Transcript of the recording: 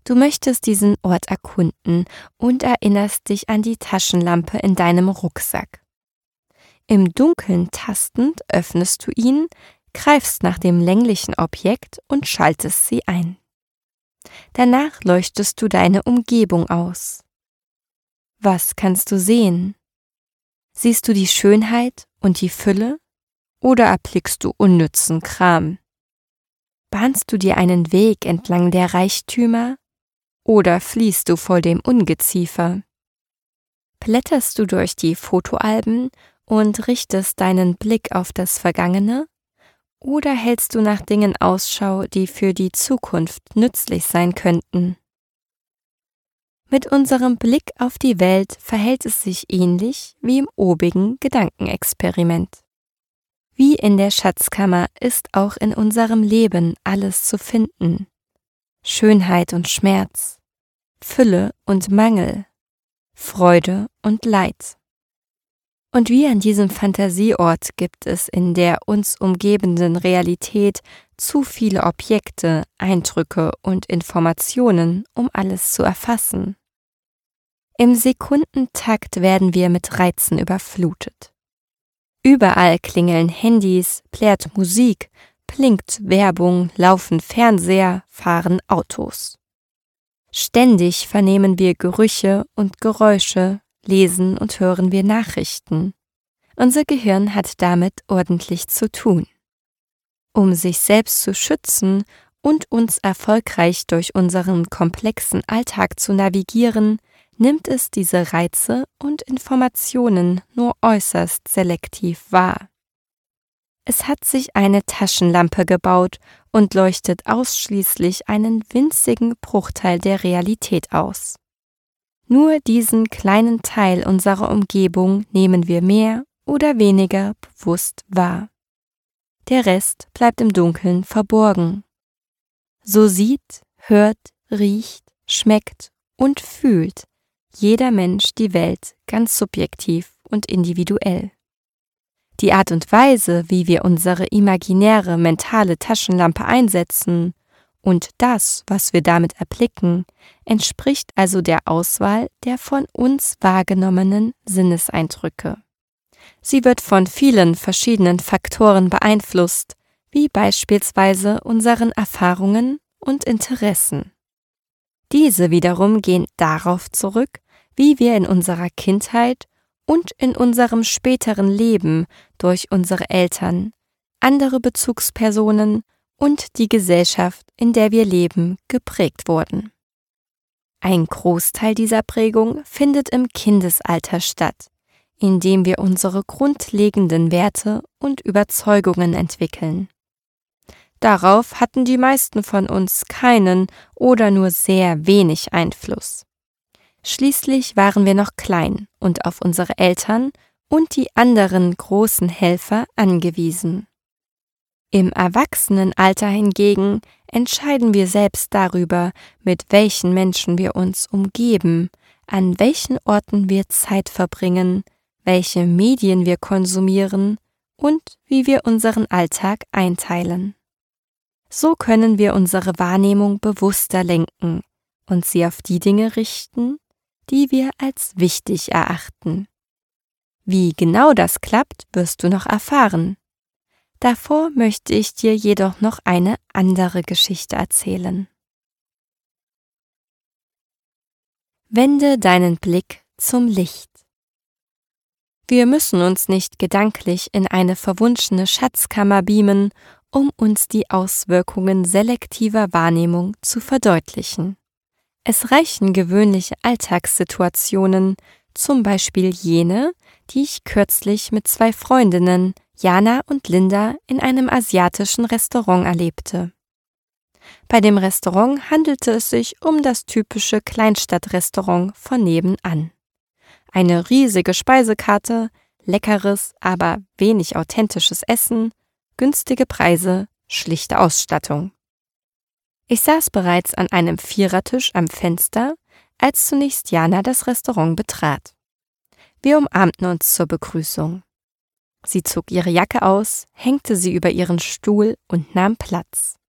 Du möchtest diesen Ort erkunden und erinnerst dich an die Taschenlampe in deinem Rucksack. Im Dunkeln tastend öffnest du ihn, greifst nach dem länglichen Objekt und schaltest sie ein. Danach leuchtest du deine Umgebung aus. Was kannst du sehen? Siehst du die Schönheit und die Fülle oder erblickst du unnützen Kram? Bahnst du dir einen Weg entlang der Reichtümer oder fliehst du vor dem Ungeziefer? Blätterst du durch die Fotoalben und richtest deinen Blick auf das Vergangene oder hältst du nach Dingen Ausschau, die für die Zukunft nützlich sein könnten? Mit unserem Blick auf die Welt verhält es sich ähnlich wie im obigen Gedankenexperiment. Wie in der Schatzkammer ist auch in unserem Leben alles zu finden. Schönheit und Schmerz, Fülle und Mangel, Freude und Leid. Und wie an diesem Fantasieort gibt es in der uns umgebenden Realität zu viele Objekte, Eindrücke und Informationen, um alles zu erfassen. Im Sekundentakt werden wir mit Reizen überflutet. Überall klingeln Handys, plärt Musik, blinkt Werbung, laufen Fernseher, fahren Autos. Ständig vernehmen wir Gerüche und Geräusche, lesen und hören wir Nachrichten. Unser Gehirn hat damit ordentlich zu tun. Um sich selbst zu schützen und uns erfolgreich durch unseren komplexen Alltag zu navigieren, nimmt es diese Reize und Informationen nur äußerst selektiv wahr. Es hat sich eine Taschenlampe gebaut und leuchtet ausschließlich einen winzigen Bruchteil der Realität aus. Nur diesen kleinen Teil unserer Umgebung nehmen wir mehr oder weniger bewusst wahr. Der Rest bleibt im Dunkeln verborgen. So sieht, hört, riecht, schmeckt und fühlt jeder Mensch die Welt ganz subjektiv und individuell. Die Art und Weise, wie wir unsere imaginäre mentale Taschenlampe einsetzen und das, was wir damit erblicken, entspricht also der Auswahl der von uns wahrgenommenen Sinneseindrücke. Sie wird von vielen verschiedenen Faktoren beeinflusst, wie beispielsweise unseren Erfahrungen und Interessen. Diese wiederum gehen darauf zurück, wie wir in unserer Kindheit und in unserem späteren Leben durch unsere Eltern, andere Bezugspersonen und die Gesellschaft, in der wir leben, geprägt wurden. Ein Großteil dieser Prägung findet im Kindesalter statt, indem wir unsere grundlegenden Werte und Überzeugungen entwickeln. Darauf hatten die meisten von uns keinen oder nur sehr wenig Einfluss. Schließlich waren wir noch klein und auf unsere Eltern und die anderen großen Helfer angewiesen. Im Erwachsenenalter hingegen entscheiden wir selbst darüber, mit welchen Menschen wir uns umgeben, an welchen Orten wir Zeit verbringen, welche Medien wir konsumieren und wie wir unseren Alltag einteilen. So können wir unsere Wahrnehmung bewusster lenken und sie auf die Dinge richten, die wir als wichtig erachten. Wie genau das klappt, wirst du noch erfahren. Davor möchte ich dir jedoch noch eine andere Geschichte erzählen. Wende deinen Blick zum Licht. Wir müssen uns nicht gedanklich in eine verwunschene Schatzkammer beamen, um uns die Auswirkungen selektiver Wahrnehmung zu verdeutlichen. Es reichen gewöhnliche Alltagssituationen, zum Beispiel jene, die ich kürzlich mit 2 Freundinnen, Jana und Linda, in einem asiatischen Restaurant erlebte. Bei dem Restaurant handelte es sich um das typische Kleinstadtrestaurant von nebenan. Eine riesige Speisekarte, leckeres, aber wenig authentisches Essen, günstige Preise, schlichte Ausstattung. Ich saß bereits an einem Vierertisch am Fenster, als zunächst Jana das Restaurant betrat. Wir umarmten uns zur Begrüßung. Sie zog ihre Jacke aus, hängte sie über ihren Stuhl und nahm Platz.